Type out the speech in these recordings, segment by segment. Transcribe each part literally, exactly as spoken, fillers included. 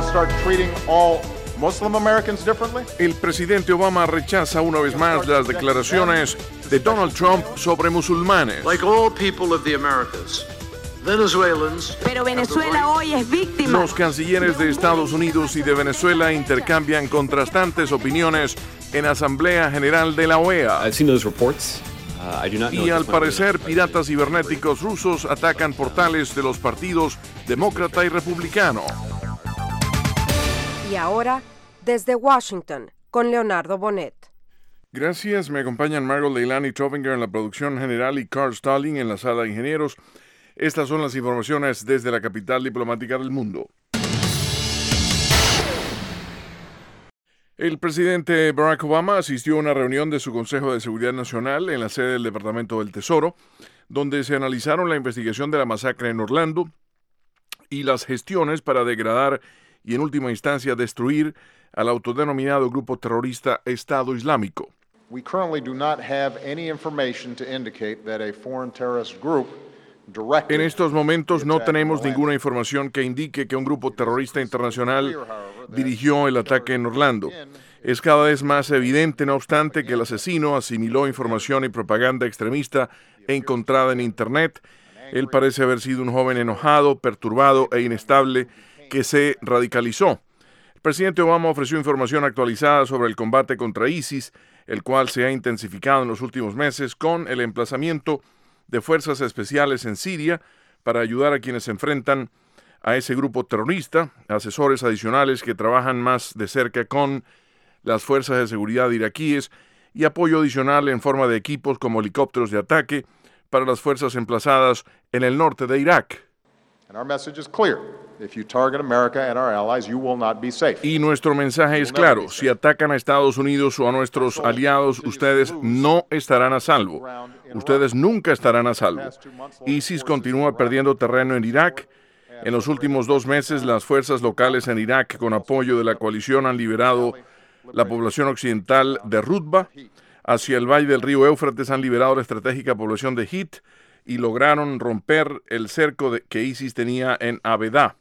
going to start treating all Muslim Americans differently? El presidente Obama rechaza una vez más las declaraciones de Donald Trump sobre musulmanes. Like all people of the Americas, Venezuelans. Pero Venezuela hoy es víctima. Los cancilleres de Estados Unidos y de Venezuela intercambian contrastantes opiniones en Asamblea General de la O E A. I've seen those reports. Uh, I do not know Y at al this point parecer, whether- piratas cibernéticos rusos atacan portales de los partidos demócrata y republicano. Y ahora, desde Washington, con Leonardo Bonet. Gracias, me acompañan Margot Leilani Trovinger en la producción general y Carl Stalling en la sala de ingenieros. Estas son las informaciones desde la capital diplomática del mundo. El presidente Barack Obama asistió a una reunión de su Consejo de Seguridad Nacional en la sede del Departamento del Tesoro, donde se analizaron la investigación de la masacre en Orlando y las gestiones para degradar y en última instancia destruir al autodenominado grupo terrorista Estado Islámico. We currently do not have any information to indicate that a foreign terrorist group directed En estos momentos the no attack in tenemos Orlando. ninguna información que indique que un grupo terrorista internacional dirigió el ataque en Orlando. Es cada vez más evidente, no obstante, que el asesino asimiló información y propaganda extremista encontrada en Internet. Él parece haber sido un joven enojado, perturbado e inestable que se radicalizó. El presidente Obama ofreció información actualizada sobre el combate contra ISIS, el cual se ha intensificado en los últimos meses con el emplazamiento de fuerzas especiales en Siria para ayudar a quienes se enfrentan a ese grupo terrorista, asesores adicionales que trabajan más de cerca con las fuerzas de seguridad iraquíes y apoyo adicional en forma de equipos como helicópteros de ataque para las fuerzas emplazadas en el norte de Irak. And our message is clear. If you target America and our allies, you will not be safe. Y nuestro mensaje es claro, si atacan a Estados Unidos o a nuestros aliados, ustedes no estarán a salvo. Ustedes nunca estarán a salvo. ISIS continúa perdiendo terreno en Irak. En los últimos dos meses, las fuerzas locales en Irak, con apoyo de la coalición, han liberado la población occidental de Rutba. Hacia el valle del río Éufrates han liberado la estratégica población de Hit y lograron romper el cerco de, que ISIS tenía en Abedá.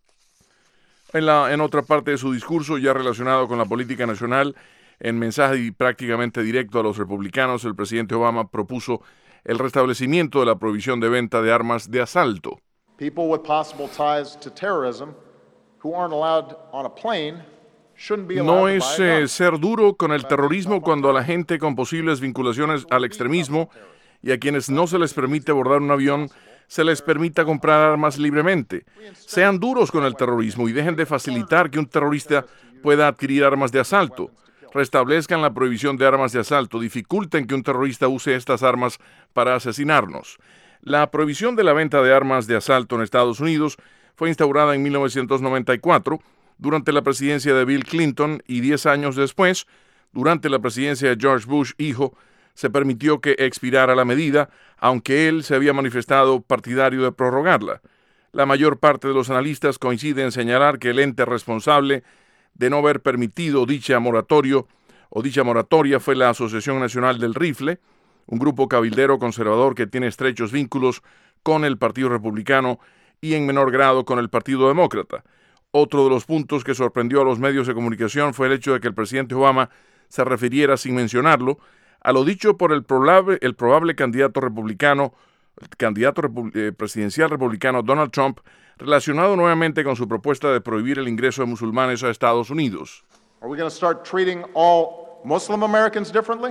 En, la, en otra parte de su discurso, ya relacionado con la política nacional, en mensaje prácticamente directo a los republicanos, el presidente Obama propuso el restablecimiento de la prohibición de venta de armas de asalto. People with possible ties to terrorism who aren't allowed on a plane shouldn't be allowed No to es buy a eh, gun. ser duro con el terrorismo cuando a la gente con posibles vinculaciones al extremismo y a quienes no se les permite abordar un avión se les permita comprar armas libremente. Sean duros con el terrorismo y dejen de facilitar que un terrorista pueda adquirir armas de asalto. Restablezcan la prohibición de armas de asalto, dificulten que un terrorista use estas armas para asesinarnos. La prohibición de la venta de armas de asalto en Estados Unidos fue instaurada en mil novecientos noventa y cuatro durante la presidencia de Bill Clinton y diez años después, durante la presidencia de George Bush hijo, se permitió que expirara la medida, aunque él se había manifestado partidario de prorrogarla. La mayor parte de los analistas coincide en señalar que el ente responsable de no haber permitido dicha moratorio o dicha moratoria fue la Asociación Nacional del Rifle, un grupo cabildero conservador que tiene estrechos vínculos con el Partido Republicano y en menor grado con el Partido Demócrata. Otro de los puntos que sorprendió a los medios de comunicación fue el hecho de que el presidente Obama se refiriera sin mencionarlo a lo dicho por el probable, el probable candidato republicano, el candidato repu- eh, presidencial republicano Donald Trump, relacionado nuevamente con su propuesta de prohibir el ingreso de musulmanes a Estados Unidos. Are we going to start treating all Muslim Americans differently?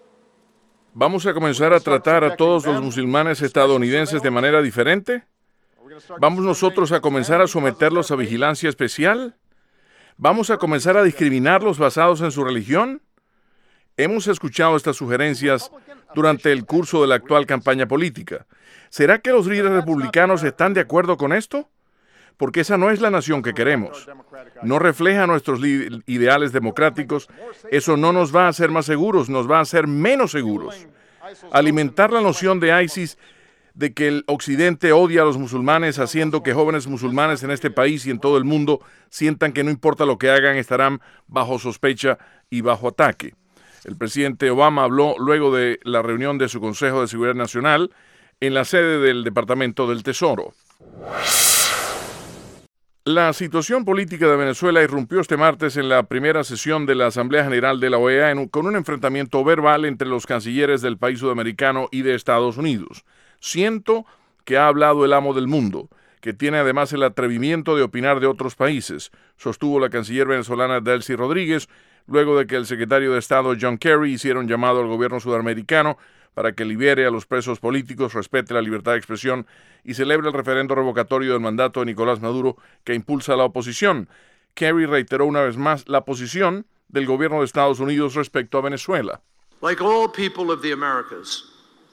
¿Vamos a comenzar a tratar a todos los musulmanes estadounidenses de manera diferente? ¿Vamos nosotros a comenzar a someterlos a vigilancia especial? ¿Vamos a comenzar a discriminarlos basados en su religión? Hemos escuchado estas sugerencias durante el curso de la actual campaña política. ¿Será que los líderes republicanos están de acuerdo con esto? Porque esa no es la nación que queremos. No refleja nuestros li- ideales democráticos. Eso no nos va a hacer más seguros, nos va a hacer menos seguros. Alimentar la noción de ISIS de que el occidente odia a los musulmanes, haciendo que jóvenes musulmanes en este país y en todo el mundo sientan que no importa lo que hagan, estarán bajo sospecha y bajo ataque. El presidente Obama habló luego de la reunión de su Consejo de Seguridad Nacional en la sede del Departamento del Tesoro. La situación política de Venezuela irrumpió este martes en la primera sesión de la Asamblea General de la O E A en un, con un enfrentamiento verbal entre los cancilleres del país sudamericano y de Estados Unidos. Siento que ha hablado el amo del mundo, que tiene además el atrevimiento de opinar de otros países, sostuvo la canciller venezolana Delcy Rodríguez, luego de que el secretario de Estado John Kerry hiciera un llamado al gobierno sudamericano para que libere a los presos políticos, respete la libertad de expresión y celebre el referendo revocatorio del mandato de Nicolás Maduro que impulsa la oposición. Kerry reiteró una vez más la posición del gobierno de Estados Unidos respecto a Venezuela. Like all people of the Americas,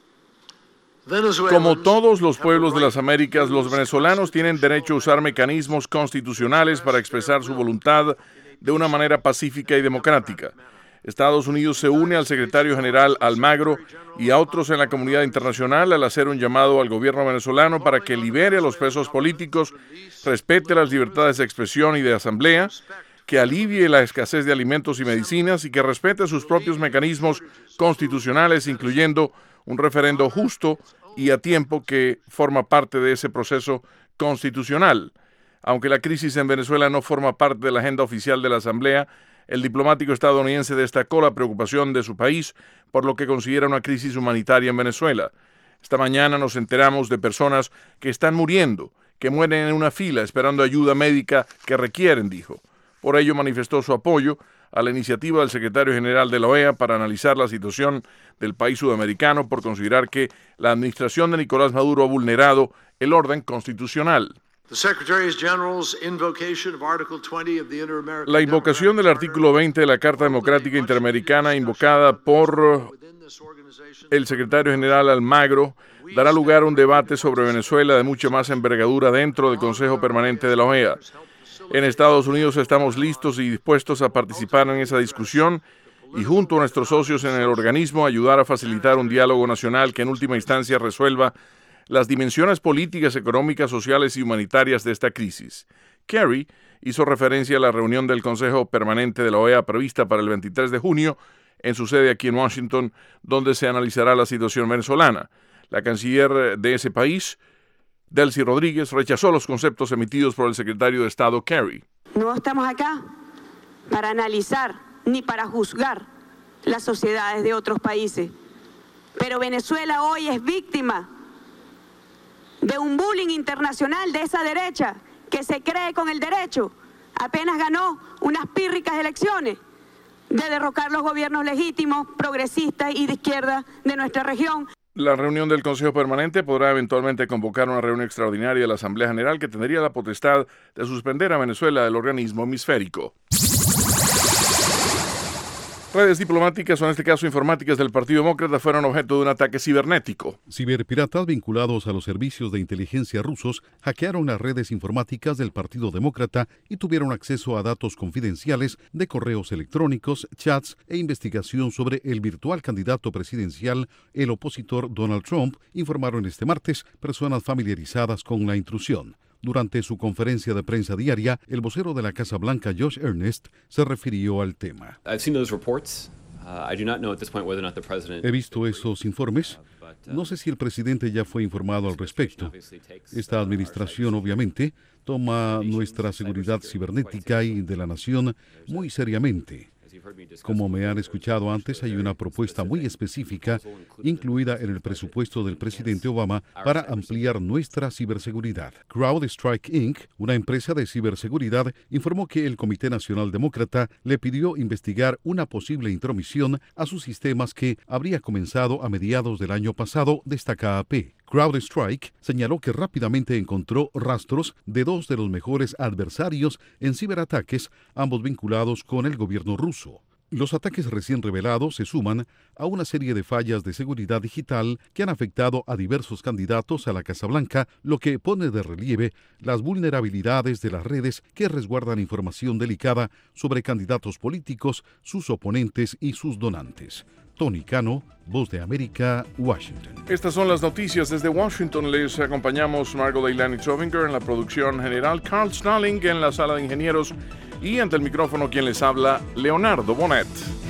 Como todos los pueblos de las Américas, los venezolanos tienen derecho a usar mecanismos constitucionales para expresar su voluntad de una manera pacífica y democrática. Estados Unidos se une al secretario general Almagro y a otros en la comunidad internacional al hacer un llamado al gobierno venezolano para que libere a los presos políticos, respete las libertades de expresión y de asamblea, que alivie la escasez de alimentos y medicinas y que respete sus propios mecanismos constitucionales, incluyendo un referendo justo y a tiempo que forma parte de ese proceso constitucional. Aunque la crisis en Venezuela no forma parte de la agenda oficial de la Asamblea, el diplomático estadounidense destacó la preocupación de su país por lo que considera una crisis humanitaria en Venezuela. Esta mañana nos enteramos de personas que están muriendo, que mueren en una fila esperando ayuda médica que requieren, dijo. Por ello manifestó su apoyo a la iniciativa del secretario general de la O E A para analizar la situación del país sudamericano por considerar que la administración de Nicolás Maduro ha vulnerado el orden constitucional. La invocación del artículo veinte de la Carta Democrática Interamericana, invocada por el secretario general Almagro, dará lugar a un debate sobre Venezuela de mucha más envergadura dentro del Consejo Permanente de la O E A. En Estados Unidos estamos listos y dispuestos a participar en esa discusión y junto a nuestros socios en el organismo ayudar a facilitar un diálogo nacional que en última instancia resuelva las dimensiones políticas, económicas, sociales y humanitarias de esta crisis. Kerry hizo referencia a la reunión del Consejo Permanente de la O E A prevista para el veintitrés de junio en su sede aquí en Washington, donde se analizará la situación venezolana. La canciller de ese país, Delcy Rodríguez, rechazó los conceptos emitidos por el secretario de Estado Kerry. No estamos acá para analizar ni para juzgar las sociedades de otros países, pero Venezuela hoy es víctima de un bullying internacional de esa derecha que se cree con el derecho, apenas ganó unas pírricas elecciones, de derrocar los gobiernos legítimos, progresistas y de izquierda de nuestra región. La reunión del Consejo Permanente podrá eventualmente convocar una reunión extraordinaria de la Asamblea General que tendría la potestad de suspender a Venezuela del organismo hemisférico. Redes diplomáticas, o en este caso informáticas del Partido Demócrata, fueron objeto de un ataque cibernético. Ciberpiratas vinculados a los servicios de inteligencia rusos hackearon las redes informáticas del Partido Demócrata y tuvieron acceso a datos confidenciales de correos electrónicos, chats e investigación sobre el virtual candidato presidencial, el opositor Donald Trump, informaron este martes personas familiarizadas con la intrusión. Durante su conferencia de prensa diaria, el vocero de la Casa Blanca, Josh Earnest, se refirió al tema. He visto esos informes. No sé si el presidente ya fue informado al respecto. Esta administración, obviamente, toma nuestra seguridad cibernética y de la nación muy seriamente. Como me han escuchado antes, hay una propuesta muy específica incluida en el presupuesto del presidente Obama para ampliar nuestra ciberseguridad. CrowdStrike incorporated, una empresa de ciberseguridad, informó que el Comité Nacional Demócrata le pidió investigar una posible intromisión a sus sistemas que habría comenzado a mediados del año pasado, destaca A P. CrowdStrike señaló que rápidamente encontró rastros de dos de los mejores adversarios en ciberataques, ambos vinculados con el gobierno ruso. Los ataques recién revelados se suman a una serie de fallas de seguridad digital que han afectado a diversos candidatos a la Casa Blanca, lo que pone de relieve las vulnerabilidades de las redes que resguardan información delicada sobre candidatos políticos, sus oponentes y sus donantes. Tony Cano, Voz de América, Washington. Estas son las noticias desde Washington. Les acompañamos Margot Leilani Trovinger en la producción general, Carl Stalling en la sala de ingenieros y ante el micrófono quien les habla, Leonardo Bonet.